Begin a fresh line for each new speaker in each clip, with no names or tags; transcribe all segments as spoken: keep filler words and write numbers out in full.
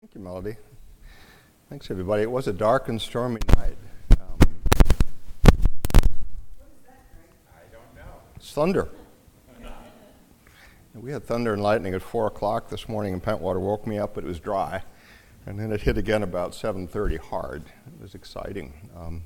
Thank you, Melody. Thanks, everybody. It was a dark and stormy night. Um,
What is that, Greg?
I don't know.
it's thunder. We had thunder and lightning at four o'clock this morning, and Pentwater woke me up, but it was dry. And then it hit again about seven thirty hard. It was exciting. Um,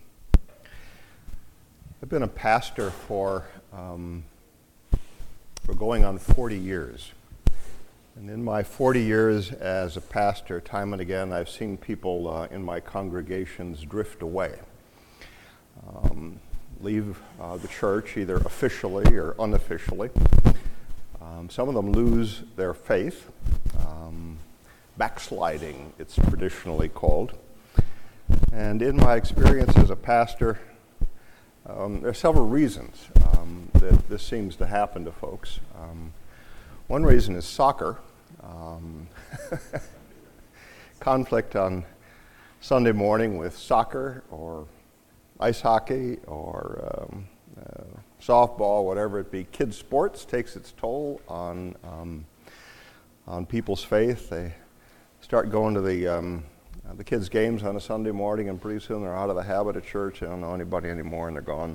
I've been a pastor for, um, for going on forty years. And in my forty years as a pastor, time and again, I've seen people uh, in my congregations drift away, um, leave uh, the church either officially or unofficially. Um, some of them lose their faith, um, backsliding, it's traditionally called. And in my experience as a pastor, um, there are several reasons um, that this seems to happen to folks. Um, One reason is soccer. Um, conflict on Sunday morning with soccer or ice hockey or um, uh, softball, whatever it be. Kids' sports takes its toll on um, on people's faith. They start going to the um, uh, the kids' games on a Sunday morning, and pretty soon they're out of the habit of church. They don't know anybody anymore, and they're gone.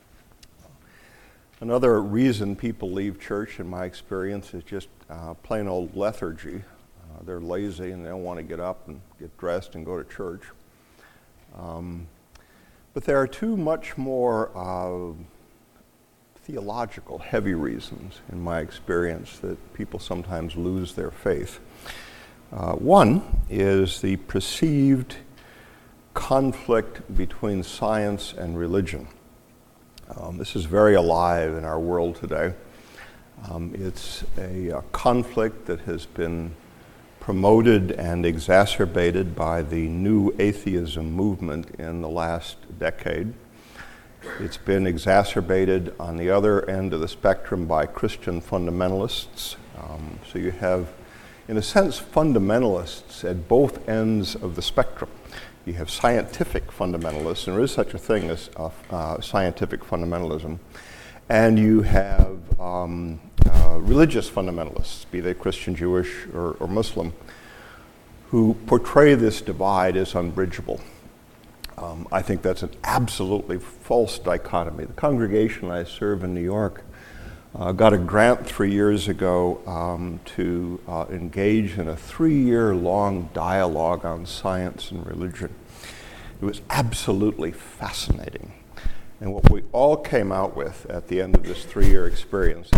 Another reason people leave church, in my experience, is just uh, plain old lethargy. Uh, they're lazy and they don't want to get up and get dressed and go to church. Um, but there are two much more uh, theological, heavy reasons, in my experience, that people sometimes lose their faith. Uh, one is the perceived conflict between science and religion. Um, this is very alive in our world today. Um, it's a, a conflict that has been promoted and exacerbated by the new atheism movement in the last decade. It's been exacerbated on the other end of the spectrum by Christian fundamentalists. Um, so you have, in a sense, fundamentalists at both ends of the spectrum. You have scientific fundamentalists, and there is such a thing as uh, uh, scientific fundamentalism, and you have um, uh, religious fundamentalists, be they Christian, Jewish, or, or Muslim, who portray this divide as unbridgeable. Um, I think that's an absolutely false dichotomy. The congregation I serve in New York uh, got a grant three years ago um, to uh, engage in a three-year-long dialogue on science and religion. It was absolutely fascinating. And what we all came out with at the end of this three-year experience.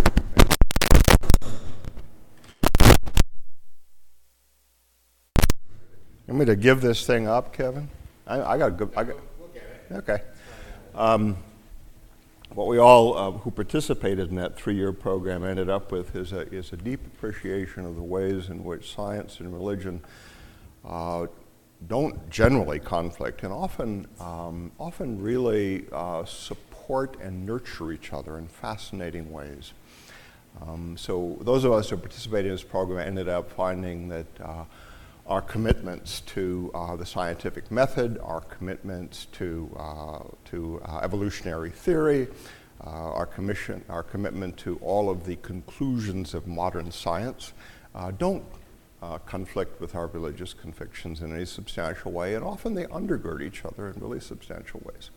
You want me to give this thing up, Kevin? I, I got a good. I got, okay. Um, what we all uh, who participated in that three-year program ended up with is a is a deep appreciation of the ways in which science and religion uh, don't generally conflict, and often um, often really uh, support and nurture each other in fascinating ways. Um, so those of us who participated in this program ended up finding that uh, our commitments to uh, the scientific method, our commitments to uh, to uh, evolutionary theory, uh, our commission, our commitment to all of the conclusions of modern science, uh, don't uh, conflict with our religious convictions in any substantial way, and often they undergird each other in really substantial ways.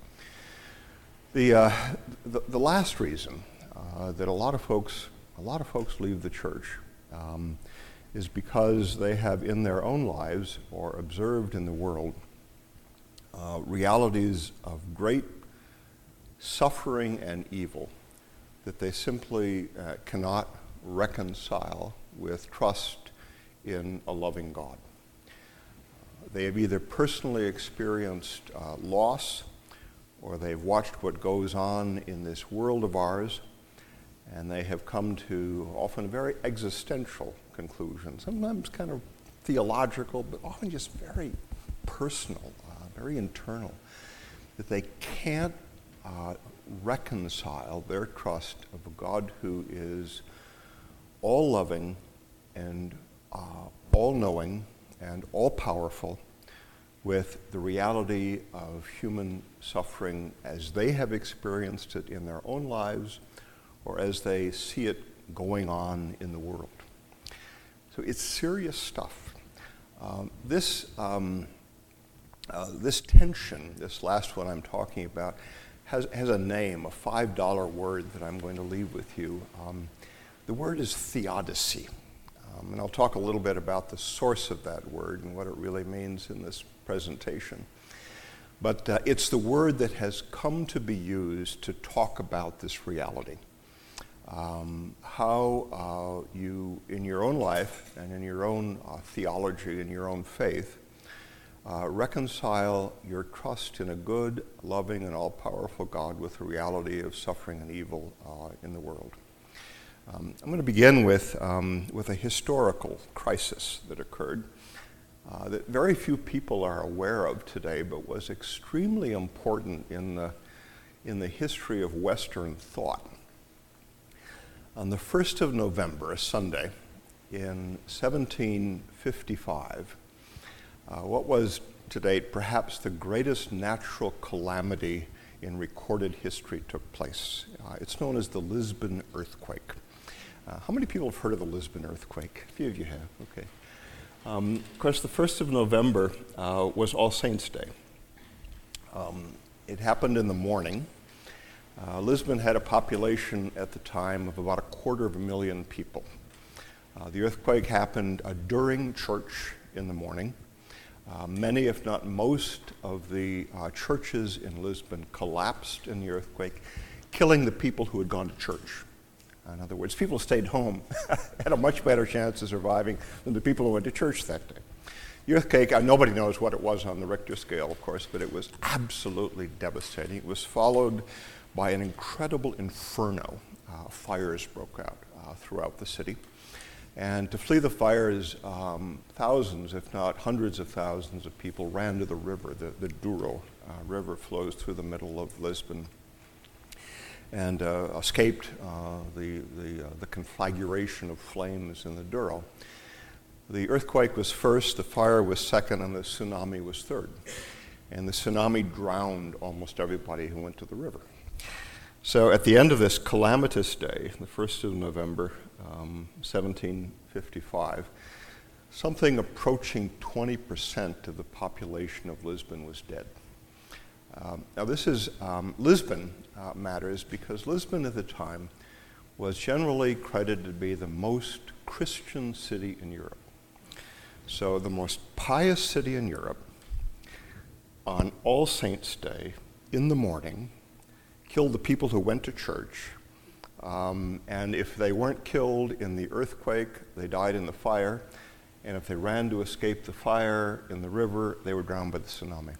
The uh, the, the last reason uh, that a lot of folks a lot of folks leave the church. Um, is because they have in their own lives or observed in the world uh, realities of great suffering and evil that they simply uh, cannot reconcile with trust in a loving God. Uh, they have either personally experienced uh, loss, or they've watched what goes on in this world of ours, and they have come to often very existential conclusions, sometimes kind of theological, but often just very personal, uh, very internal, that they can't uh, reconcile their trust of a God who is all-loving and uh, all-knowing and all-powerful with the reality of human suffering as they have experienced it in their own lives or as they see it going on in the world. So it's serious stuff. Um, this, um, uh, this tension, this last one I'm talking about, has, has a name, a five dollar word that I'm going to leave with you. Um, the word is theodicy. Um, and I'll talk a little bit about the source of that word and what it really means in this presentation. But uh, it's the word that has come to be used to talk about this reality. Um, how uh, you, in your own life and in your own uh, theology and your own faith, uh, reconcile your trust in a good, loving, and all-powerful God with the reality of suffering and evil uh, in the world. Um, I'm going to begin with, um, with a historical crisis that occurred uh, that very few people are aware of today, but was extremely important in the, in the history of Western thought. On the first of November, a Sunday, in seventeen fifty-five, uh, what was to date perhaps the greatest natural calamity in recorded history took place. Uh, it's known as the Lisbon earthquake. Uh, how many people have heard of the Lisbon earthquake? A few of you have, okay. Um, of course, the first of November uh, was All Saints' Day. Um, it happened in the morning. Uh, Lisbon had a population at the time of about a quarter of a million people. Uh, the earthquake happened uh, during church in the morning. Uh, many, if not most, of the uh, churches in Lisbon collapsed in the earthquake, killing the people who had gone to church. In other words, people who stayed home had a much better chance of surviving than the people who went to church that day. The earthquake, uh, nobody knows what it was on the Richter scale, of course, but it was absolutely devastating. It was followed by an incredible inferno. Uh, fires broke out uh, throughout the city. And to flee the fires, um, thousands, if not hundreds of thousands of people ran to the river. The, the Douro uh, River flows through the middle of Lisbon, and uh, escaped uh, the, the, uh, the conflagration of flames in the Douro. The earthquake was first, the fire was second, and the tsunami was third. And the tsunami drowned almost everybody who went to the river. So at the end of this calamitous day, the first of November, um, seventeen fifty-five, something approaching twenty percent of the population of Lisbon was dead. Um, now this is, um, Lisbon uh, matters because Lisbon at the time was generally credited to be the most Christian city in Europe. So the most pious city in Europe, on All Saints' Day, in the morning, killed the people who went to church, um, and if they weren't killed in the earthquake, they died in the fire, and if they ran to escape the fire in the river, they were drowned by the tsunami.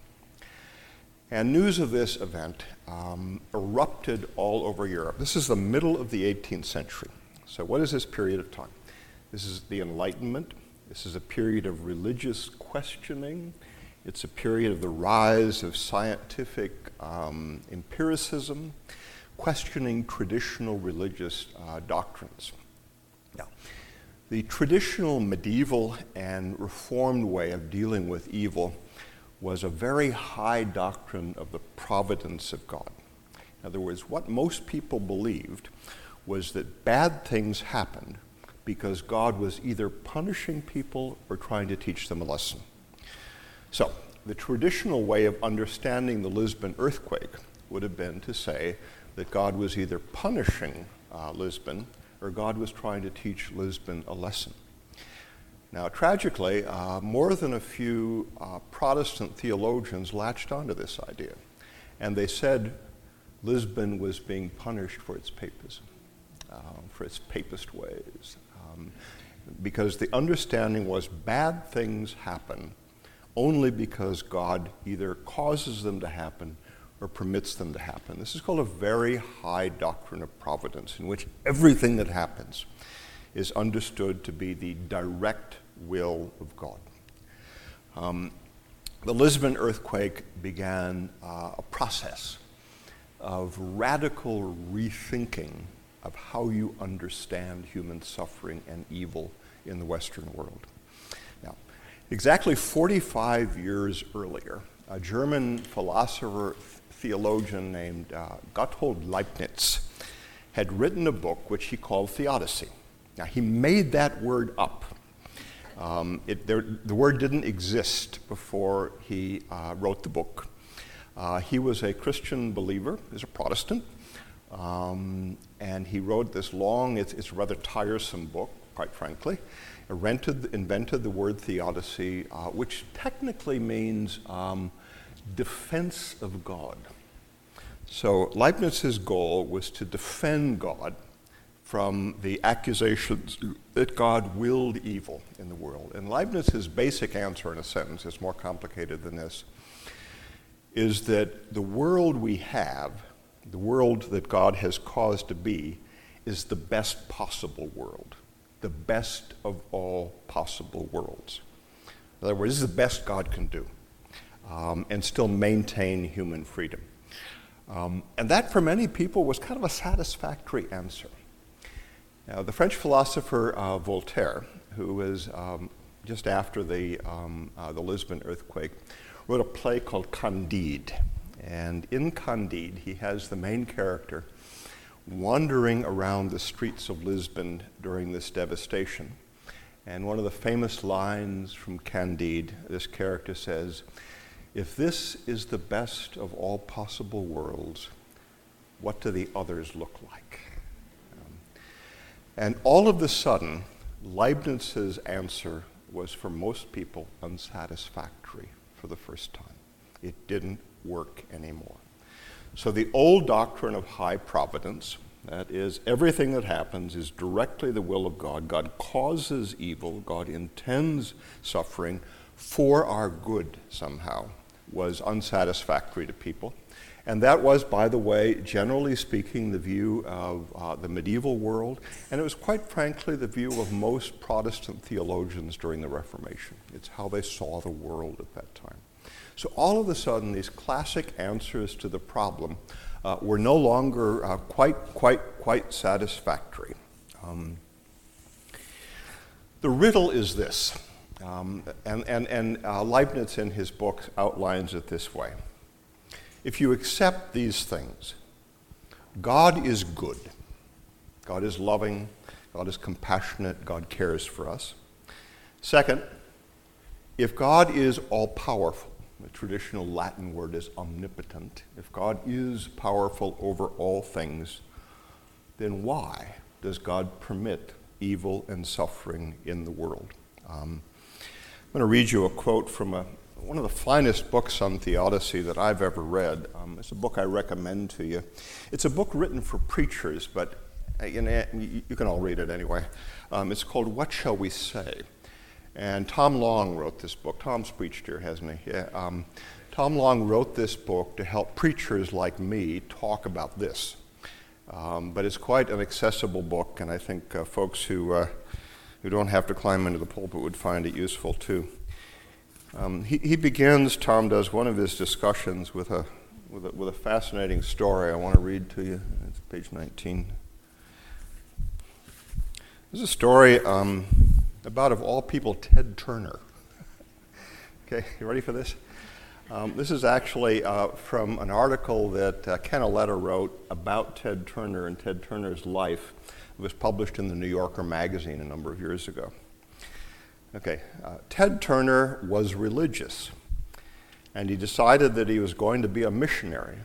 And news of this event um, erupted all over Europe. This is the middle of the eighteenth century. So what is this period of time? This is the Enlightenment. This is a period of religious questioning. It's a period of the rise of scientific um, empiricism, questioning traditional religious uh, doctrines. Now, the traditional medieval and reformed way of dealing with evil was a very high doctrine of the providence of God. In other words, what most people believed was that bad things happened because God was either punishing people or trying to teach them a lesson. So, the traditional way of understanding the Lisbon earthquake would have been to say that God was either punishing uh, Lisbon or God was trying to teach Lisbon a lesson. Now, tragically, uh, more than a few uh, Protestant theologians latched onto this idea, and they said Lisbon was being punished for its papism, uh, for its papist ways, um, because the understanding was bad things happen only because God either causes them to happen or permits them to happen. This is called a very high doctrine of providence, in which everything that happens is understood to be the direct will of God. Um, the Lisbon earthquake began uh, a process of radical rethinking of how you understand human suffering and evil in the Western world. Now, exactly forty-five years earlier, a German philosopher, theologian named uh, Gotthold Leibniz had written a book which he called Theodicy. Now, he made that word up. Um, it, there, the word didn't exist before he uh, wrote the book. Uh, he was a Christian believer, he's a Protestant, um, and he wrote this long, it's, it's a rather tiresome book, quite frankly. Invented, invented the word theodicy, uh, which technically means um, defense of God. So Leibniz's goal was to defend God from the accusations that God willed evil in the world. And Leibniz's basic answer in a sentence, it's more complicated than this, is that the world we have, the world that God has caused to be, is the best possible world, the best of all possible worlds. In other words, this is the best God can do, um, and still maintain human freedom. Um, and that, for many people, was kind of a satisfactory answer. Now, the French philosopher uh, Voltaire, who was um, just after the, um, uh, the Lisbon earthquake, wrote a play called Candide. And in Candide, he has the main character wandering around the streets of Lisbon during this devastation. And one of the famous lines from Candide, this character says, "If this is the best of all possible worlds, what do the others look like?" Um, and all of a sudden, Leibniz's answer was, for most people, unsatisfactory for the first time. It didn't work anymore. So the old doctrine of high providence, that is, everything that happens is directly the will of God. God causes evil, God intends suffering for our good somehow, was unsatisfactory to people. And that was, by the way, generally speaking, the view of uh, the medieval world, and it was quite frankly the view of most Protestant theologians during the Reformation. It's how they saw the world at that time. So all of a sudden, these classic answers to the problem uh, were no longer uh, quite, quite, quite satisfactory. Um, the riddle is this, um, and, and, and uh, Leibniz in his book outlines it this way. If you accept these things, God is good, God is loving, God is compassionate, God cares for us. Second, if God is all-powerful, the traditional Latin word is omnipotent. If God is powerful over all things, then why does God permit evil and suffering in the world? Um, I'm going to read you a quote from a, one of the finest books on theodicy that I've ever read. Um, it's a book I recommend to you. It's a book written for preachers, but uh, you, know, you can all read it anyway. Um, it's called What Shall We Say? And Tom Long wrote this book. Tom's preached here, hasn't he? Yeah. Um, Tom Long wrote this book to help preachers like me talk about this. Um, but it's quite an accessible book, and I think uh, folks who, uh, who don't have to climb into the pulpit would find it useful too. Um, he, he begins, Tom does, one of his discussions with a, with a, with a fascinating story I want to read to you. It's page nineteen. This is a story um, about, of all people, Ted Turner. Okay, you ready for this? Um, this is actually uh, from an article that uh, Ken Aletta wrote about Ted Turner and Ted Turner's life. It was published in the New Yorker magazine a number of years ago. Okay, uh, Ted Turner was religious, and he decided that he was going to be a missionary.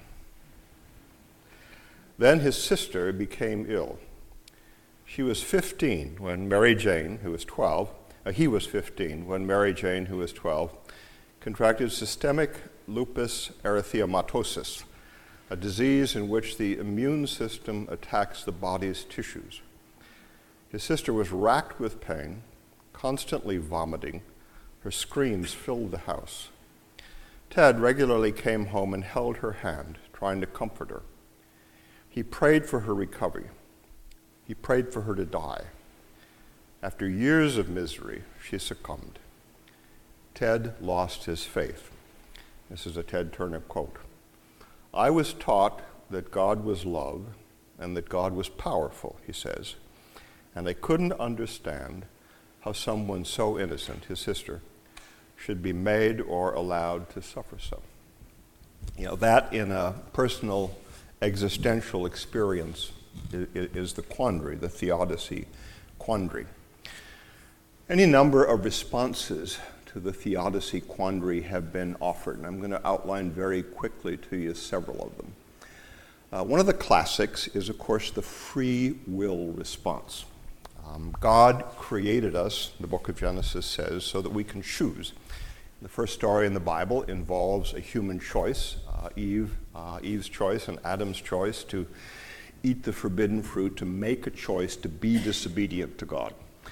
Then his sister became ill. She was fifteen when Mary Jane, who was twelve, uh, he was fifteen when Mary Jane, who was twelve, contracted systemic lupus erythematosus, a disease in which the immune system attacks the body's tissues. His sister was racked with pain, constantly vomiting. Her screams filled the house. Ted regularly came home and held her hand, trying to comfort her. He prayed for her recovery. He prayed for her to die. After years of misery, she succumbed. Ted lost his faith. This is a Ted Turner quote. "I was taught that God was love and that God was powerful," he says, "and I couldn't understand how someone so innocent, his sister, should be made or allowed to suffer so." You know, that in a personal existential experience is the quandary, the theodicy quandary. Any number of responses to the theodicy quandary have been offered, and I'm going to outline very quickly to you several of them. Uh, one of the classics is, of course, the free will response. Um, God created us, the book of Genesis says, so that we can choose. The first story in the Bible involves a human choice, uh, Eve, uh, Eve's choice and Adam's choice to eat the forbidden fruit, to make a choice to be disobedient to God.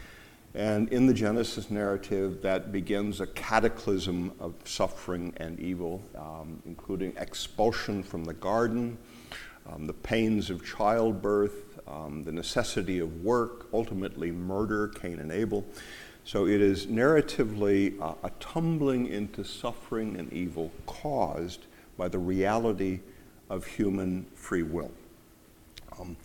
And in the Genesis narrative, that begins a cataclysm of suffering and evil, um, including expulsion from the garden, um, the pains of childbirth, um, the necessity of work, ultimately murder, Cain and Abel. So it is narratively uh, a tumbling into suffering and evil caused by the reality of human free will. Um,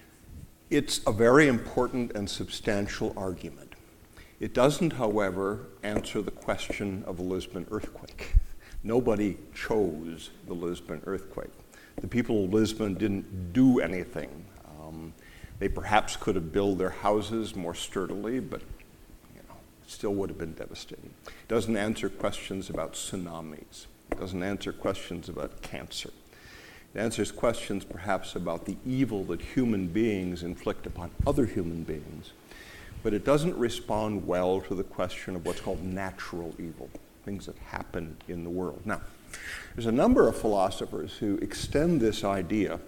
it's a very important and substantial argument. It doesn't, however, answer the question of the Lisbon earthquake. Nobody chose the Lisbon earthquake. The people of Lisbon didn't do anything. Um, they perhaps could have built their houses more sturdily, but you know, it still would have been devastating. It doesn't answer questions about tsunamis. It doesn't answer questions about cancer. It answers questions perhaps about the evil that human beings inflict upon other human beings. But it doesn't respond well to the question of what's called natural evil, things that happen in the world. Now, there's a number of philosophers who extend this idea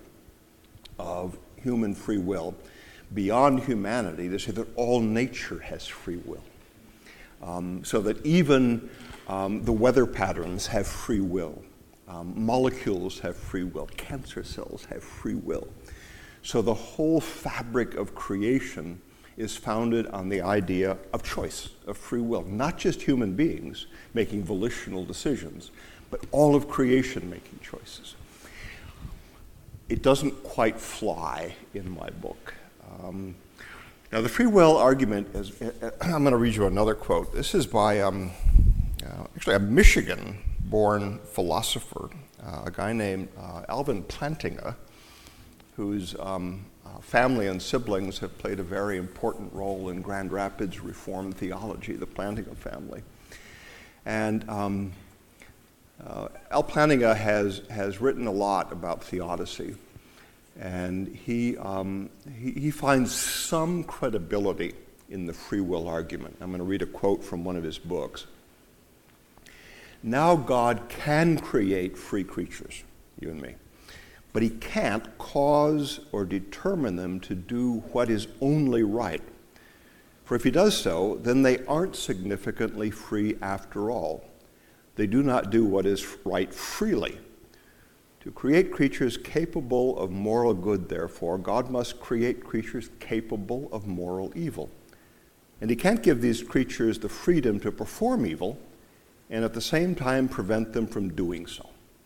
of human free will beyond humanity to say that all nature has free will, um, so that even um, the weather patterns have free will, um, molecules have free will, cancer cells have free will. So the whole fabric of creation is founded on the idea of choice, of free will. Not just human beings making volitional decisions, but all of creation making choices. It doesn't quite fly in my book. Um, now, the free will argument is, I'm going to read you another quote. This is by um, uh, actually a Michigan-born philosopher, uh, a guy named uh, Alvin Plantinga, whose um, uh, family and siblings have played a very important role in Grand Rapids Reformed theology, the Plantinga family. And um, uh, Al Plantinga has, has written a lot about theodicy, and he, um, he, he finds some credibility in the free will argument. I'm going to read a quote from one of his books. Now God can create free creatures, you and me, but he can't cause or determine them to do what is only right. For if he does so, then they aren't significantly free after all. They do not do what is right freely. To create creatures capable of moral good, therefore, God must create creatures capable of moral evil. And he can't give these creatures the freedom to perform evil and at the same time prevent them from doing so.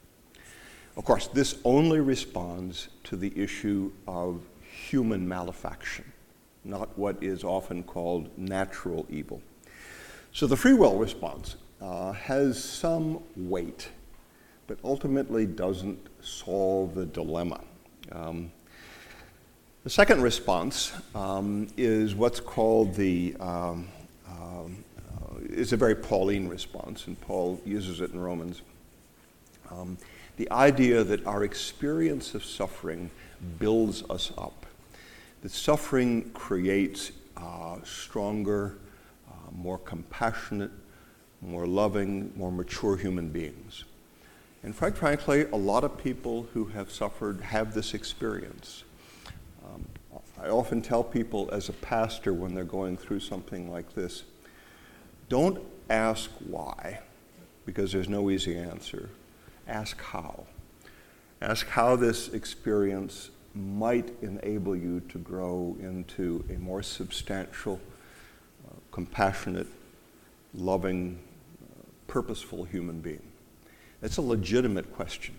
Of course, this only responds to the issue of human malefaction, not what is often called natural evil. So the free will response uh, has some weight, but ultimately doesn't solve the dilemma. Um, the second response um, is what's called the, um, um, uh, is a very Pauline response, and Paul uses it in Romans. Um, The idea that our experience of suffering builds us up, that suffering creates uh, stronger, uh, more compassionate, more loving, more mature human beings. And quite frankly, a lot of people who have suffered have this experience. Um, I often tell people as a pastor when they're going through something like this, don't ask why, because there's no easy answer. Ask how. Ask how this experience might enable you to grow into a more substantial, uh, compassionate, loving, uh, purposeful human being. It's a legitimate question.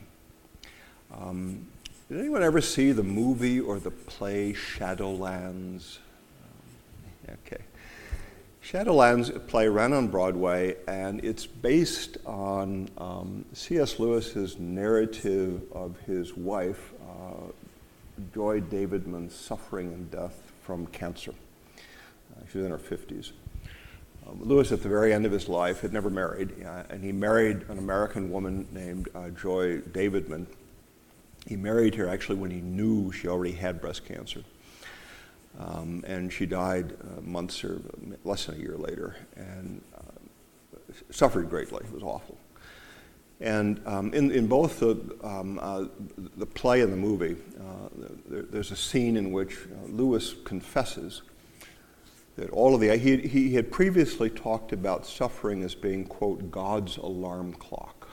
Um, did anyone ever see the movie or the play Shadowlands? Um, okay. Shadowlands play ran on Broadway, and it's based on um, C S Lewis's narrative of his wife, uh, Joy Davidman's suffering and death from cancer. Uh, she was in her fifties. Um, Lewis, at the very end of his life, had never married, uh, and he married an American woman named uh, Joy Davidman. He married her actually when he knew she already had breast cancer. Um, and she died uh, months or less than a year later, and uh, suffered greatly. It was awful. And um, in, in both the, um, uh, the play and the movie, uh, there, there's a scene in which uh, Lewis confesses that all of the, he, he had previously talked about suffering as being, quote, God's alarm clock.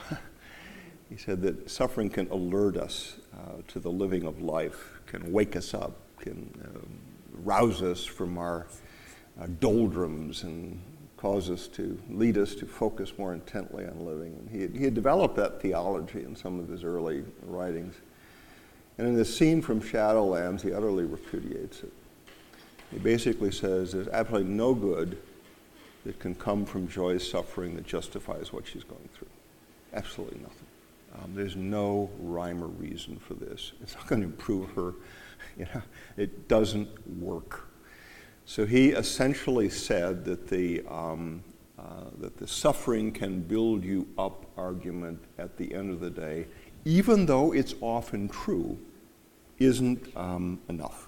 He said that suffering can alert us uh, to the living of life, can wake us up, can um, rouse us from our uh, doldrums and cause us to, lead us to focus more intently on living. And he had, he had developed that theology in some of his early writings. And in this scene from Shadowlands, he utterly repudiates it. He basically says there's absolutely no good that can come from Joy's suffering that justifies what she's going through. Absolutely nothing. Um, there's no rhyme or reason for this. It's not going to improve her. You know, it doesn't work. So he essentially said that the um, uh, that the suffering can build you up argument at the end of the day, even though it's often true, isn't um, enough.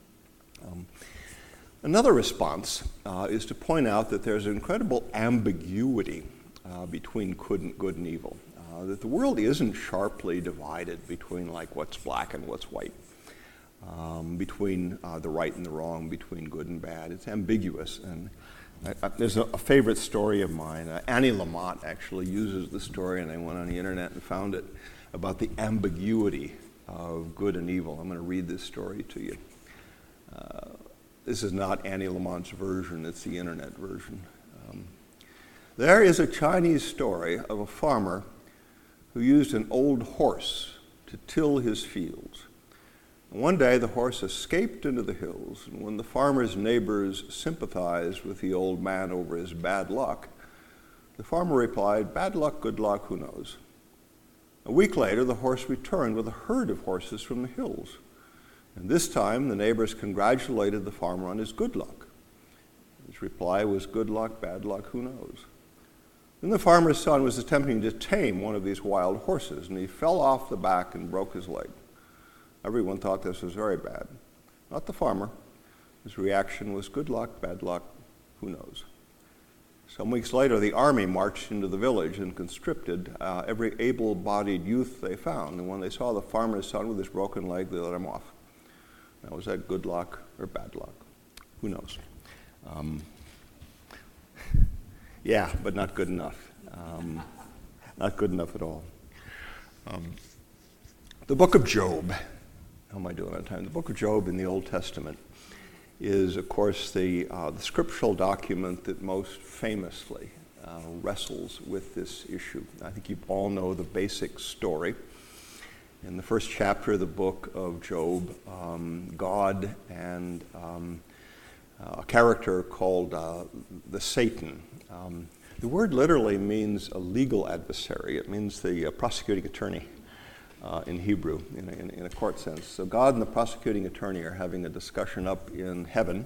Um, Another response uh, is to point out that there's incredible ambiguity uh, between good and, good and evil, uh, that the world isn't sharply divided between like what's black and what's white, um, between uh, the right and the wrong, between good and bad. It's ambiguous. And I, I, there's a, a favorite story of mine. Uh, Annie Lamott actually uses the story, and I went on the internet and found it, about the ambiguity of good and evil. I'm going to read this story to you. Uh, This is not Annie Lamont's version, it's the internet version. Um, there is a Chinese story of a farmer who used an old horse to till his fields. And one day the horse escaped into the hills, and when the farmer's neighbors sympathized with the old man over his bad luck, the farmer replied, "Bad luck, good luck, who knows?" A week later, the horse returned with a herd of horses from the hills. And this time, the neighbors congratulated the farmer on his good luck. His reply was, "Good luck, bad luck, who knows?" Then the farmer's son was attempting to tame one of these wild horses, and he fell off the back and broke his leg. Everyone thought this was very bad. Not the farmer. His reaction was, "Good luck, bad luck, who knows?" Some weeks later, the army marched into the village and conscripted uh, every able-bodied youth they found. And when they saw the farmer's son with his broken leg, they let him off. Now, was that good luck or bad luck? Who knows? Um, yeah, but not good enough. Um, not good enough at all. Um, the book of Job. How am I doing on time? The book of Job in the Old Testament is, of course, the, uh, the scriptural document that most famously uh, wrestles with this issue. I think you all know the basic story. In the first chapter of the book of Job, um, God and um, a character called uh, the Satan. Um, the word literally means a legal adversary. It means the uh, prosecuting attorney uh, in Hebrew, in a, in, in a court sense. So God and the prosecuting attorney are having a discussion up in heaven.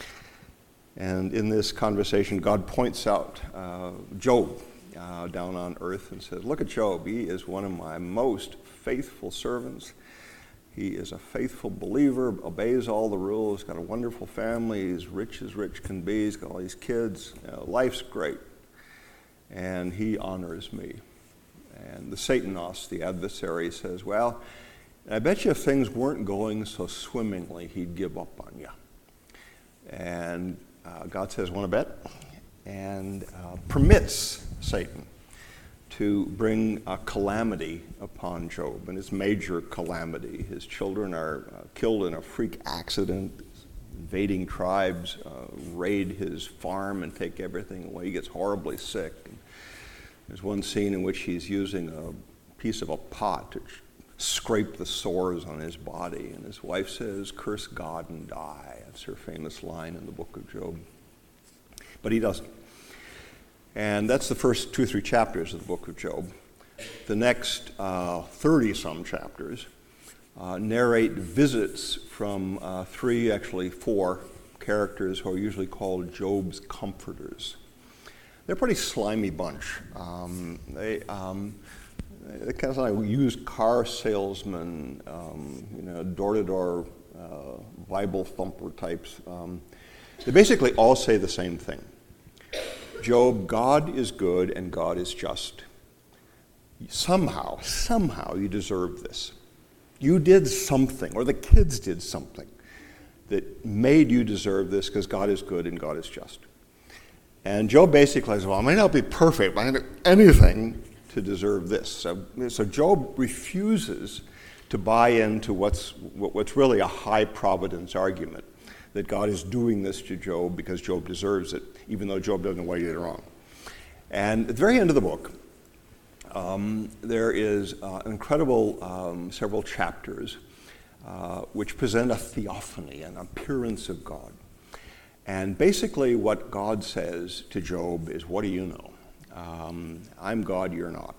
And in this conversation, God points out uh, Job uh, down on earth and says, "Look at Job. He is one of my most faithful servants. He is a faithful believer, obeys all the rules, got a wonderful family, he's rich as rich can be, he's got all these kids, you know, life's great. And he honors me." And the Satanos, the adversary, says, "Well, I bet you if things weren't going so swimmingly, he'd give up on you." And uh, God says, "Want to bet?" And uh, permits Satan to bring a calamity upon Job, and it's major calamity. His children are uh, killed in a freak accident. Invading tribes uh, raid his farm and take everything away. He gets horribly sick. And there's one scene in which he's using a piece of a pot to scrape the sores on his body, and his wife says, "Curse God and die." That's her famous line in the book of Job. But he doesn't. And that's the first two or three chapters of the book of Job. The next uh, thirty-some chapters uh, narrate visits from uh, three, actually four, characters who are usually called Job's comforters. They're a pretty slimy bunch. Um, they, um, they kind of like used car salesmen, um, you know, door-to-door uh, Bible thumper types. Um, they basically all say the same thing. Job, God is good and God is just. Somehow, somehow you deserve this. You did something, or the kids did something that made you deserve this because God is good and God is just. And Job basically says, well, I may not be perfect, but I didn't do anything to deserve this. So, so Job refuses to buy into what's, what's really a high providence argument, that God is doing this to Job because Job deserves it, even though Job doesn't know why he did it wrong. And at the very end of the book, um, there is uh, an incredible um, several chapters uh, which present a theophany, an appearance of God. And basically what God says to Job is, what do you know? Um, I'm God, you're not.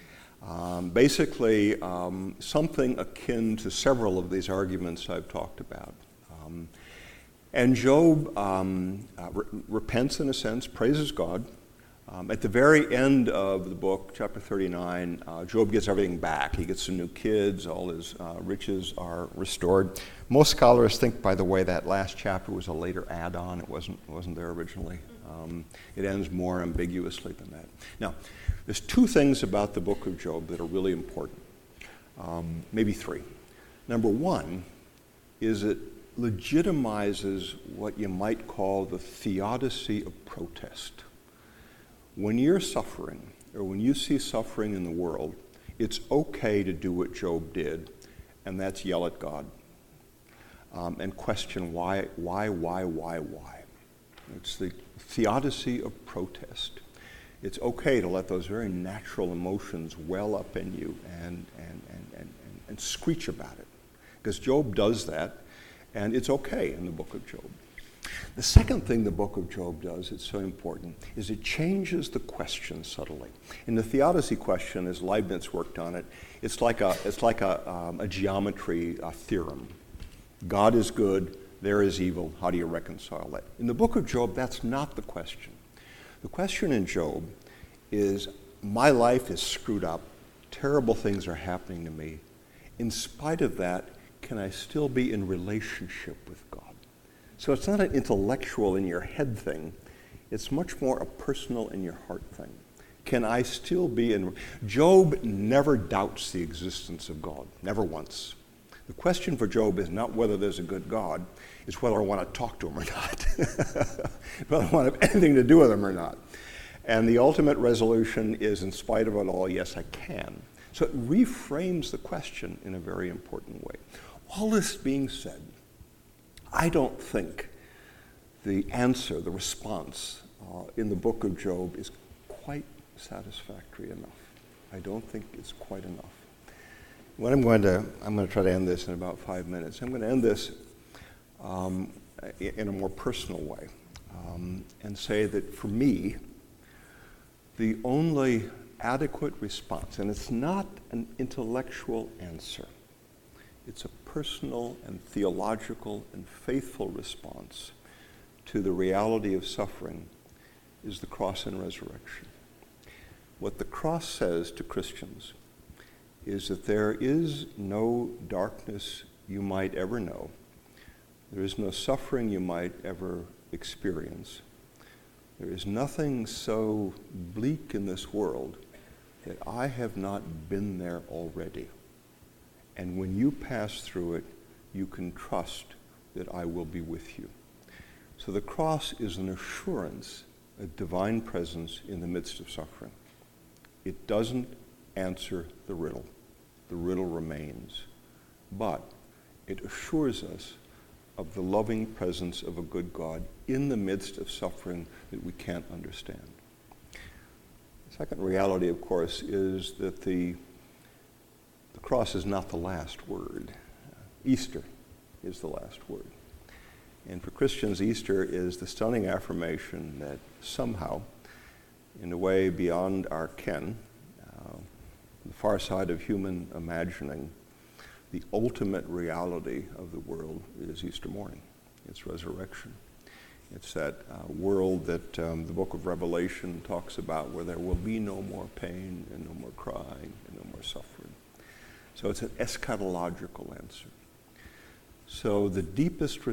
Um, basically um, something akin to several of these arguments I've talked about. Um, and Job um, uh, re- repents in a sense, praises God. Um, at the very end of the book, chapter thirty-nine, uh, Job gets everything back. He gets some new kids, all his uh, riches are restored. Most scholars think, by the way, that last chapter was a later add-on. It wasn't, wasn't there originally. Um, it ends more ambiguously than that. Now, there's two things about the book of Job that are really important, um, maybe three. Number one is it legitimizes what you might call the theodicy of protest. When you're suffering, or when you see suffering in the world, it's okay to do what Job did, and that's yell at God um, and question why, why, why, why, why. It's the theodicy of protest. It's okay to let those very natural emotions well up in you and, and, and, and, and, and screech about it. Because Job does that, and it's okay in the book of Job. The second thing the book of Job does, it's so important, is it changes the question subtly. In the theodicy question, as Leibniz worked on it, it's like a, it's like a, um, a geometry a theorem. God is good, there is evil, how do you reconcile that? In the book of Job, that's not the question. The question in Job is, my life is screwed up, terrible things are happening to me. In spite of that, can I still be in relationship with God? So it's not an intellectual in your head thing. It's much more a personal in your heart thing. Can I still be in... Job never doubts the existence of God, never once. The question for Job is not whether there's a good God, it's whether I want to talk to him or not. Whether I want to have anything to do with him or not. And the ultimate resolution is, in spite of it all, yes, I can. So it reframes the question in a very important way. All this being said, I don't think the answer, the response uh, in the book of Job is quite satisfactory enough. I don't think it's quite enough. What I'm going to, I'm going to try to end this in about five minutes. I'm going to end this um, in a more personal way um, and say that for me, the only adequate response, and it's not an intellectual answer, it's a personal and theological and faithful response to the reality of suffering, is the cross and resurrection. What the cross says to Christians is that there is no darkness you might ever know. There is no suffering you might ever experience. There is nothing so bleak in this world that I have not been there already. And when you pass through it, you can trust that I will be with you. So the cross is an assurance of divine presence in the midst of suffering. It doesn't answer the riddle. The riddle remains. But it assures us of the loving presence of a good God in the midst of suffering that we can't understand. The second reality, of course, is that the The cross is not the last word. Easter is the last word. And for Christians, Easter is the stunning affirmation that somehow, in a way beyond our ken, uh, the far side of human imagining, the ultimate reality of the world is Easter morning, its resurrection. It's that uh, world that um, the book of Revelation talks about, where there will be no more pain and no more crying and no more suffering. So it's an eschatological answer. So the deepest